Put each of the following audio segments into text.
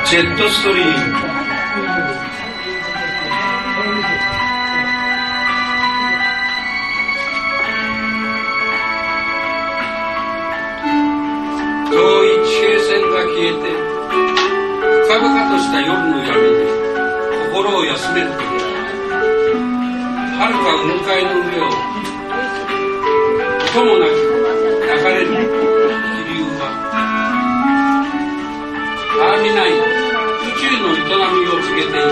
ジェットストリーム。遠い地平線が消えて深々とした夜の闇で心を休めるとき、遥か雲海の上を音もなく流れる気流はあみない宇宙の営みを告げています。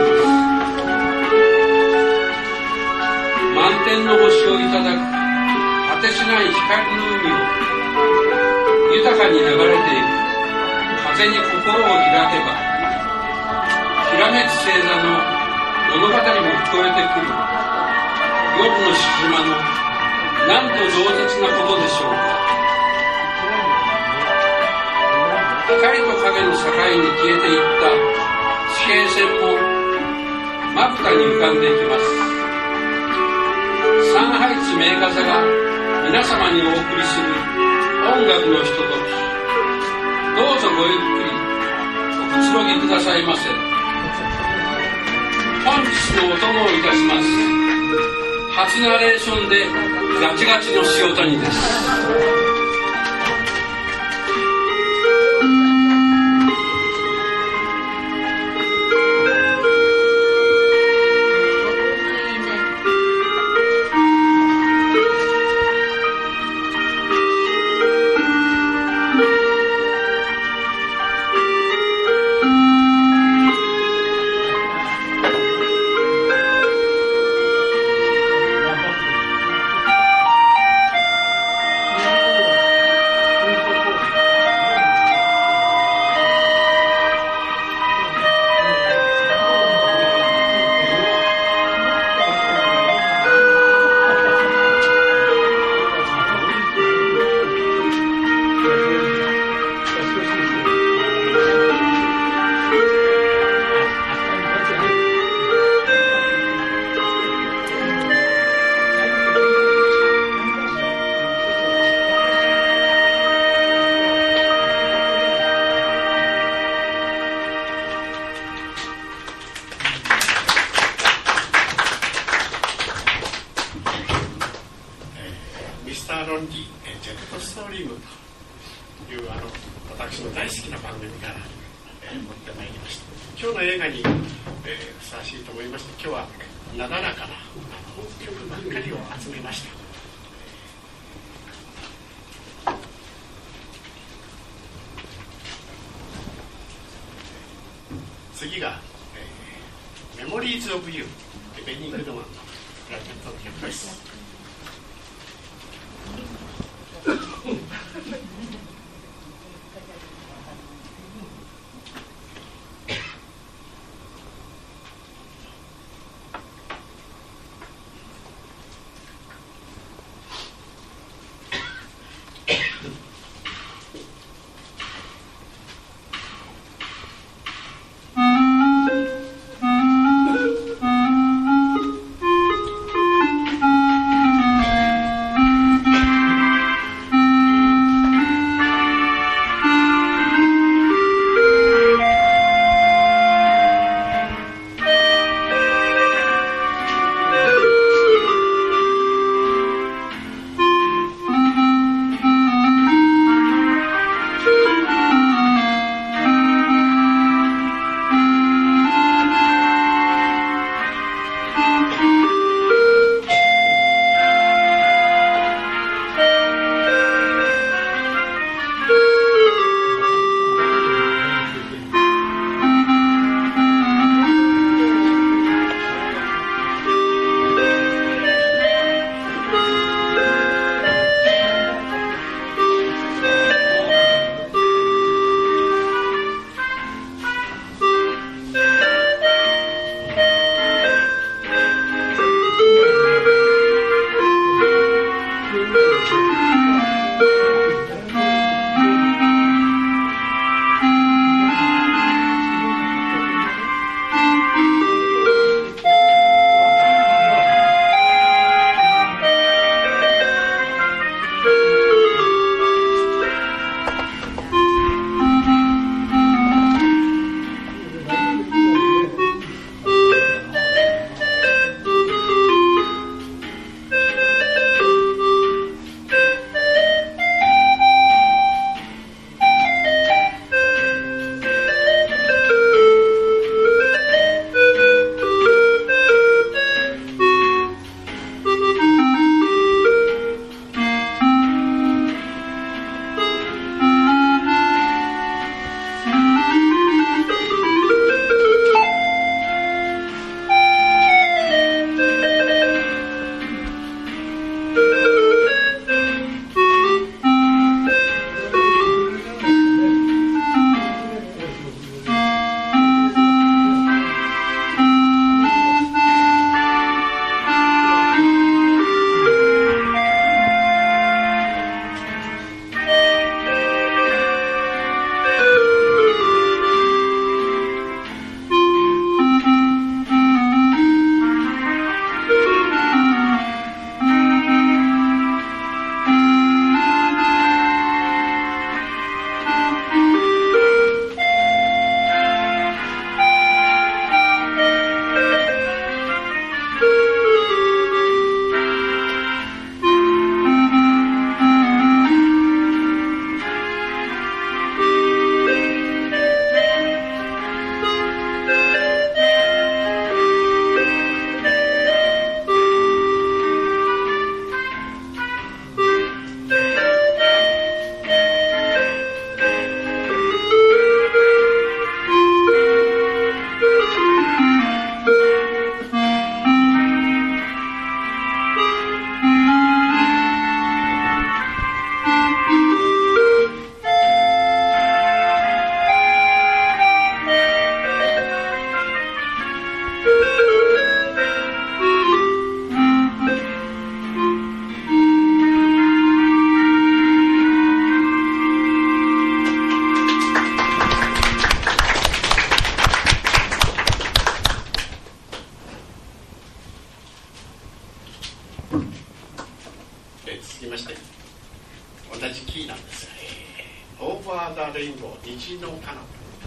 満天の星をいただく果てしない光の海を豊かに流れていく風に心を開けば、きらめく星座の物語も聞こえてくる。夜の獅子舞のなんと饒舌なことでしょうか。光と影の境に消えていった地平線もまぶたに浮かんでいきます。サンハイツ名画座が皆様にお送りする音楽のひととき、どうぞごゆっくりおくつろぎくださいませ。本日のお供をいたします。初ナレーションでガチガチの塩谷です。 私の大好きな番組から、持ってまいりました。今日の映画に、ふさわしいと思いまして、今日はなだらかな曲ばっかりを集めました。次が、メモリーズ・オブ・ユー、ベニー・グッドマンのプラケットの曲です。 続きまして同じキーなんですが、オーバーザレインボー虹の彼方。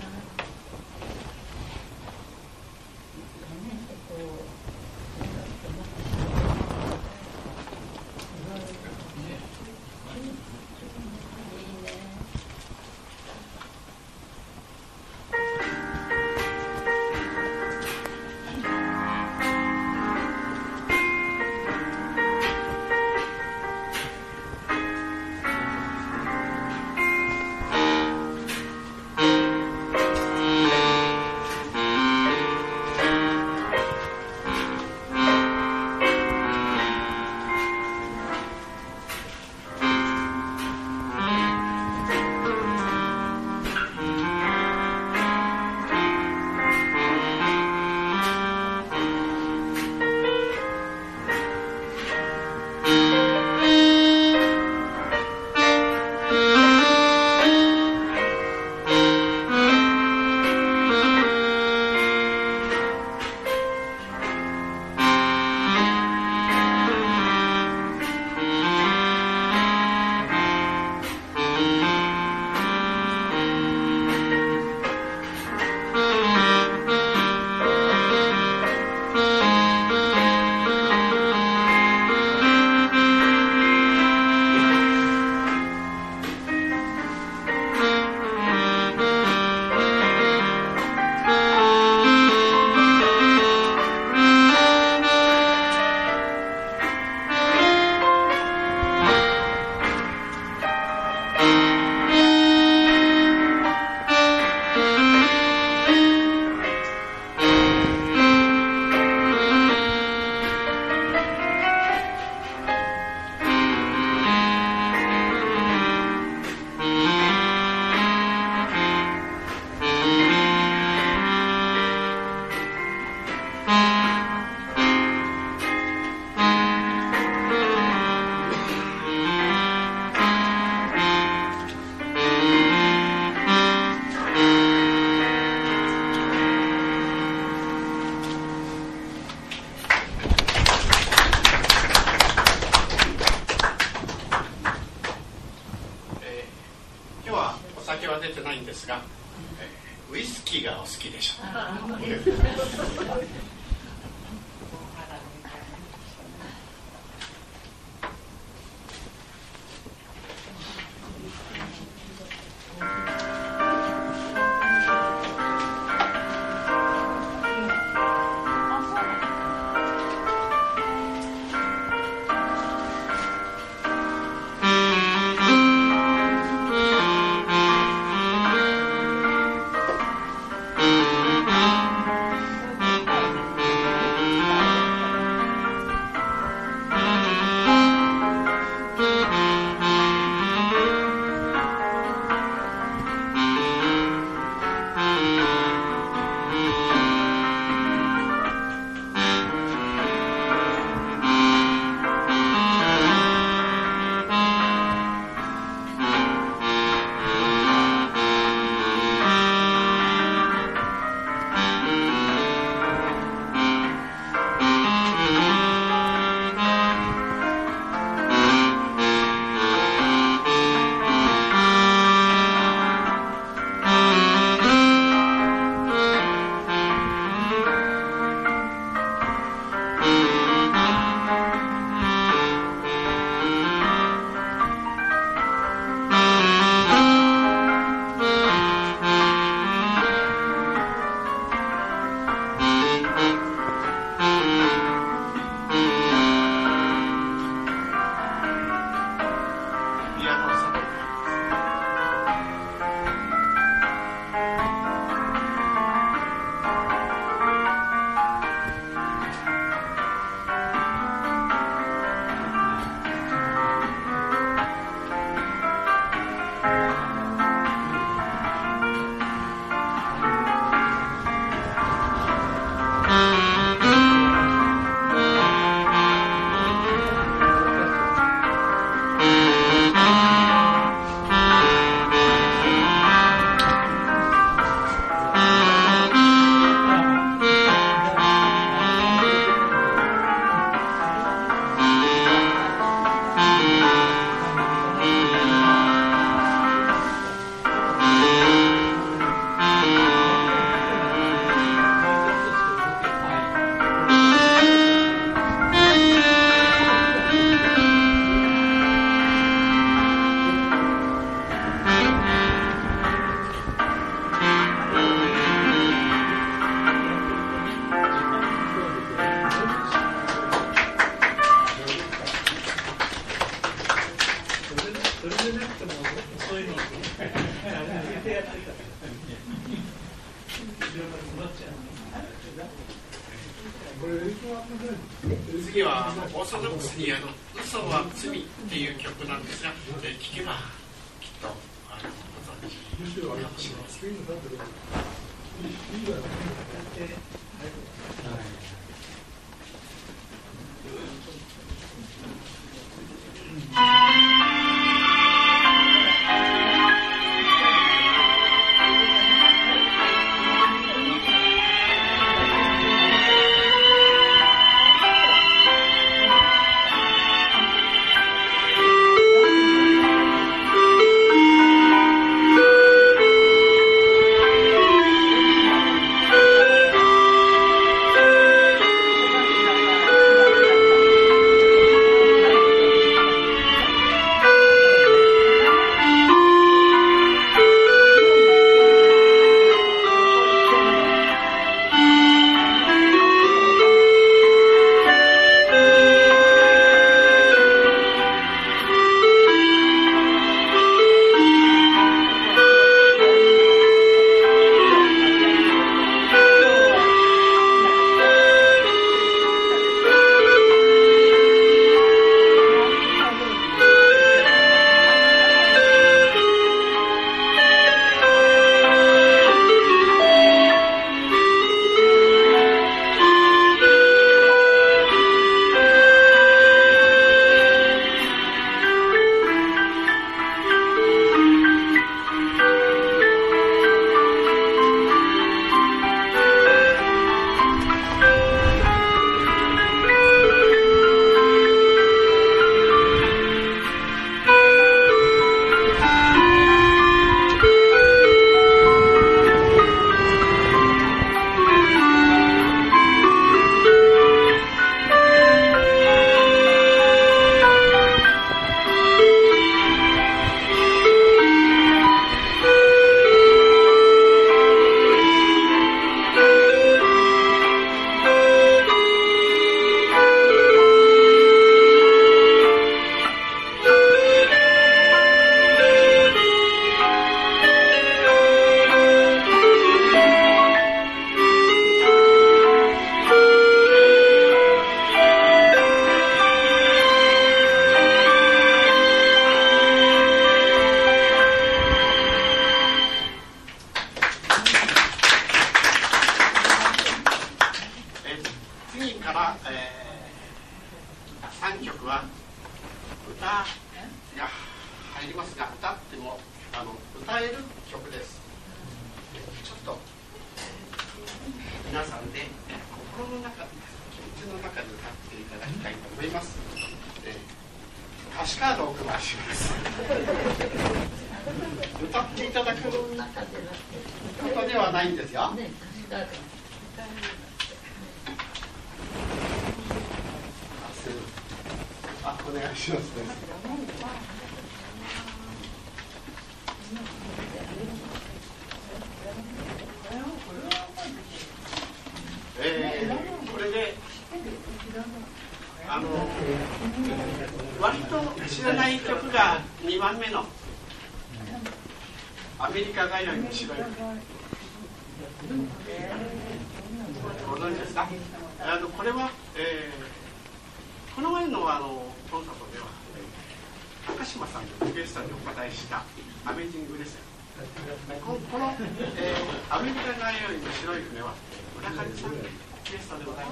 は出てないんですが、ウイスキーがお好きでしょう。 でなくてもそういうのを続けてやってたら次はオーソドックスに嘘は罪っていう曲なんですが、聴けばきっとご存知かもしれません。3曲は歌が入りますが、歌っても歌える曲です。ちょっと皆さんで心の中、気持ちの中で歌っていただきたいと思います。歌詞カードを配します。歌っていただくことではないんですよ。お願いします。これで割と知らない曲が2番目のアメリカ通いの白いご存知ですか？これは、この前のコンサートでは高島さんのリクエストにお答えしたアメージングですよ。この、アメリカがよりの白い船は村上さんのリクエストでございます。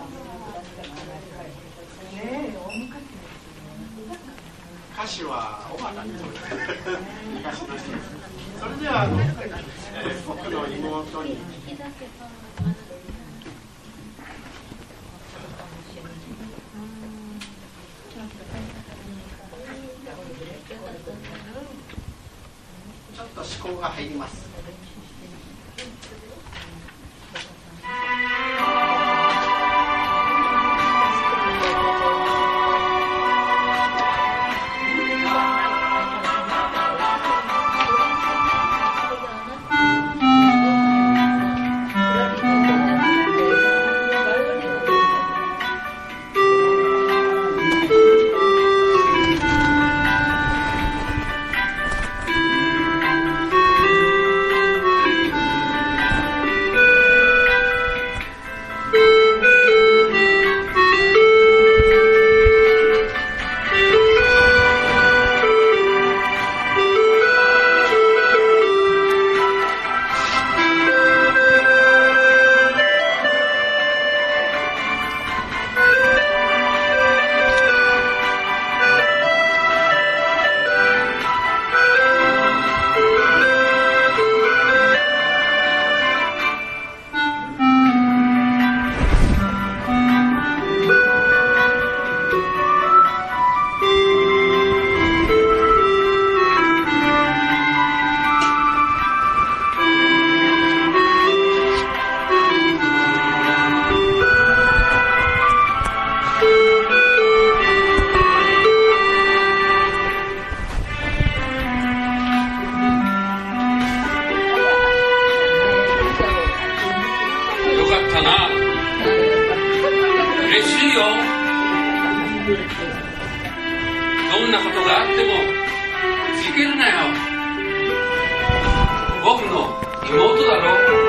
歌詞は小畑に東の人です。それでは僕の妹にちょっと思考が入ります。 んなことがあってもじけるなよ。僕の妹だろ。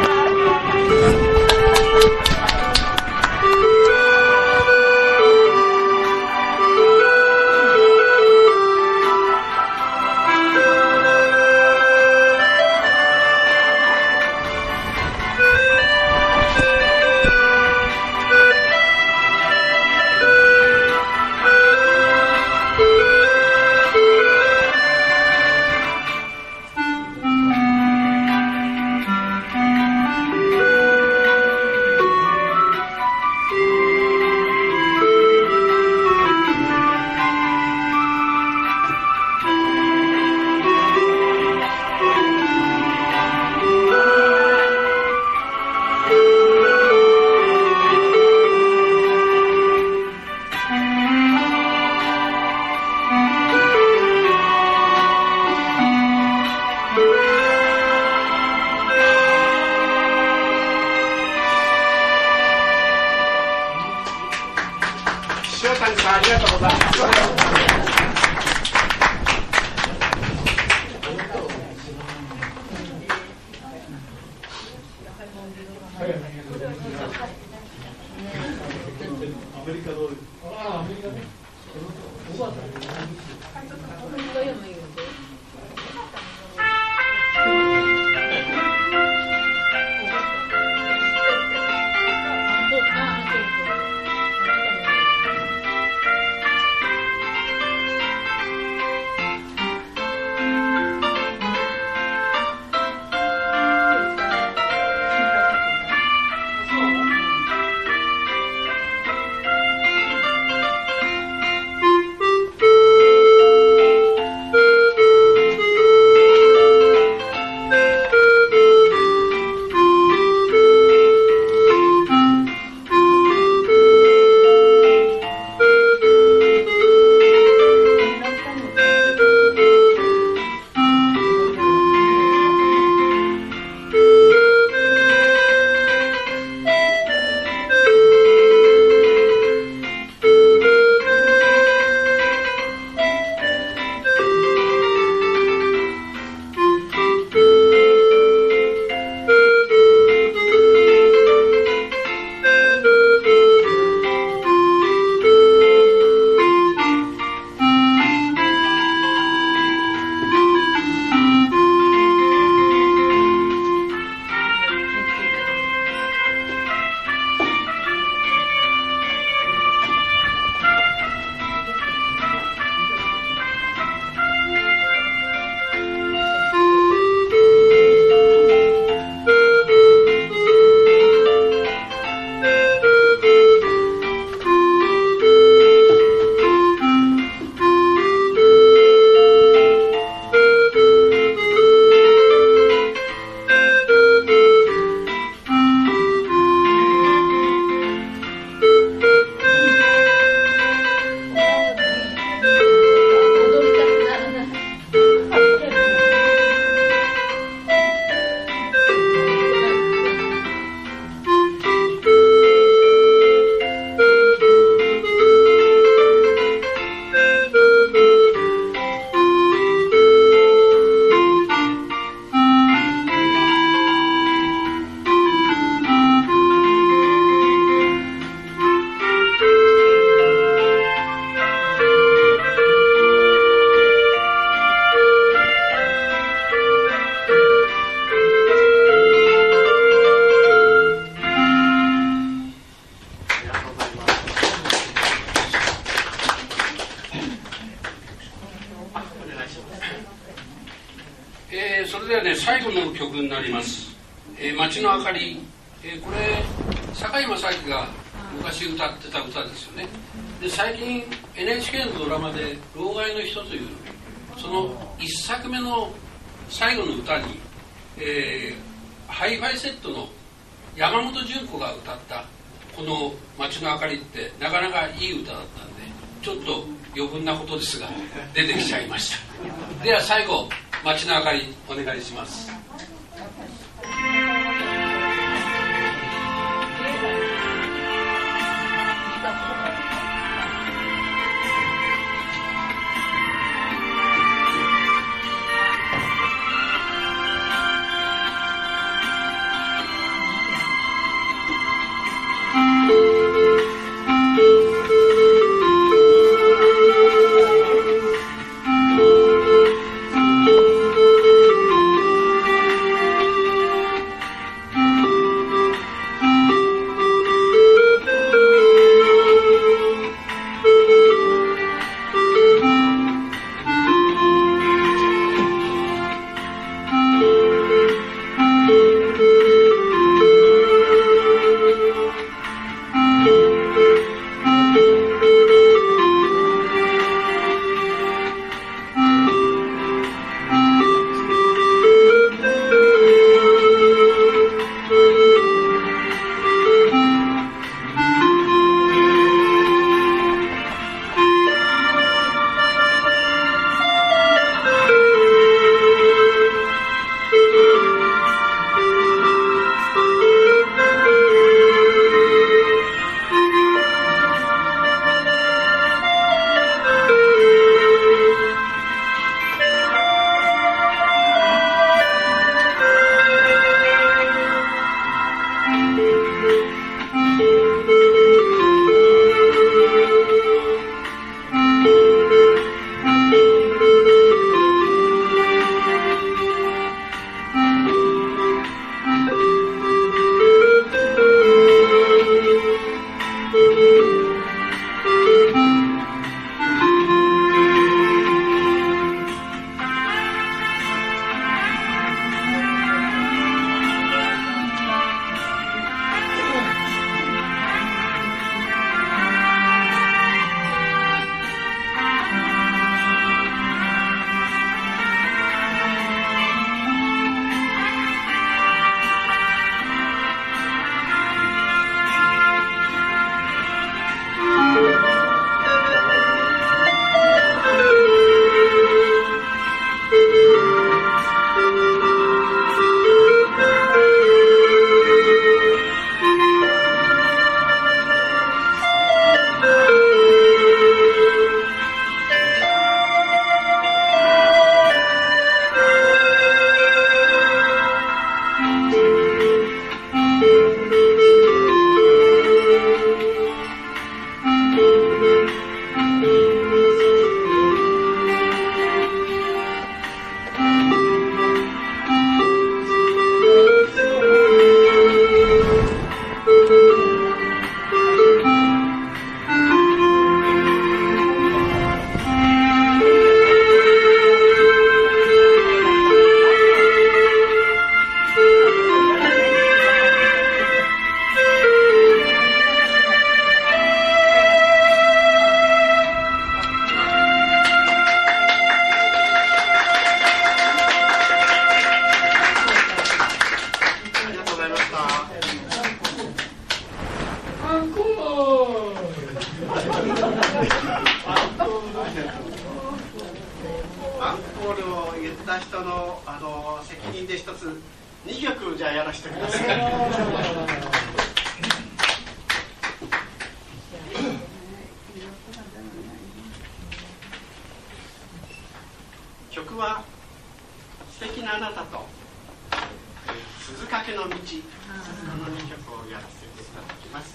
ありがとうございます。 アメリカどう？ああ、アメリカね。どうだったの？ それではね、最後の曲になります。街の明かり。これ堺正章が昔歌ってた歌ですよね。で、最近 NHK のドラマで「老害の人」というその1作目の最後の歌に、ハイファイセットの山本純子が歌ったこの「街の明かり」ってなかなかいい歌だったんで、ちょっと余分なことですが出てきちゃいました。では最後「街の明かり」お願いします。 た人の責任で一つ2曲じゃあやらせてください。曲は素敵なあなたと鈴懸の道、この2曲をやらせていただきます。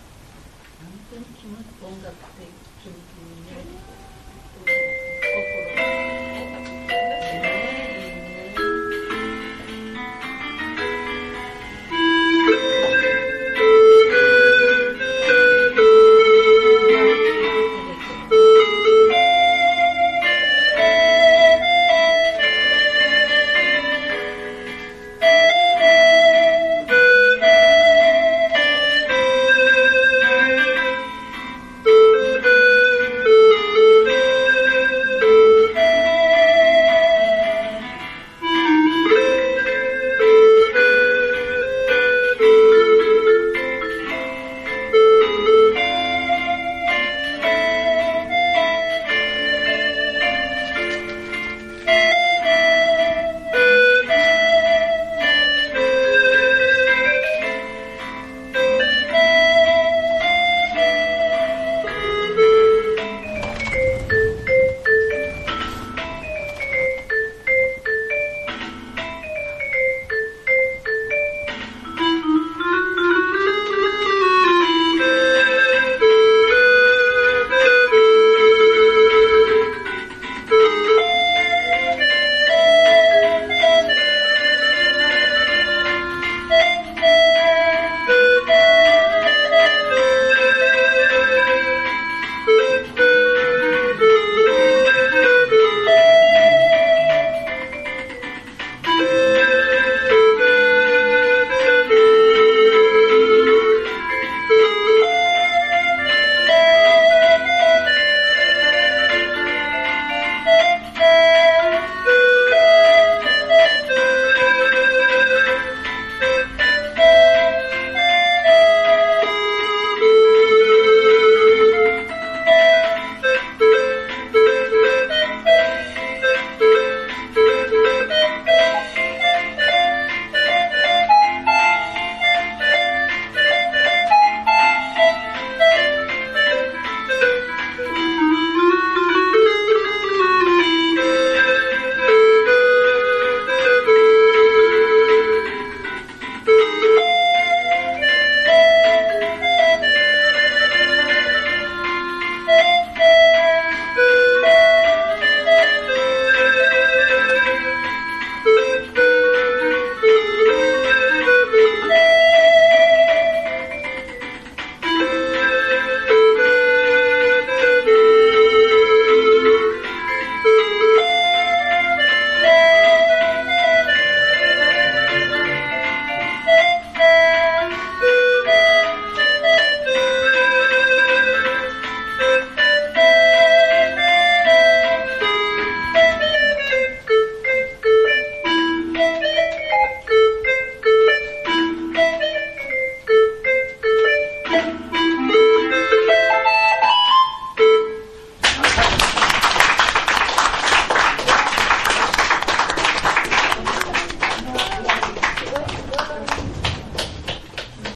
音楽的にね、心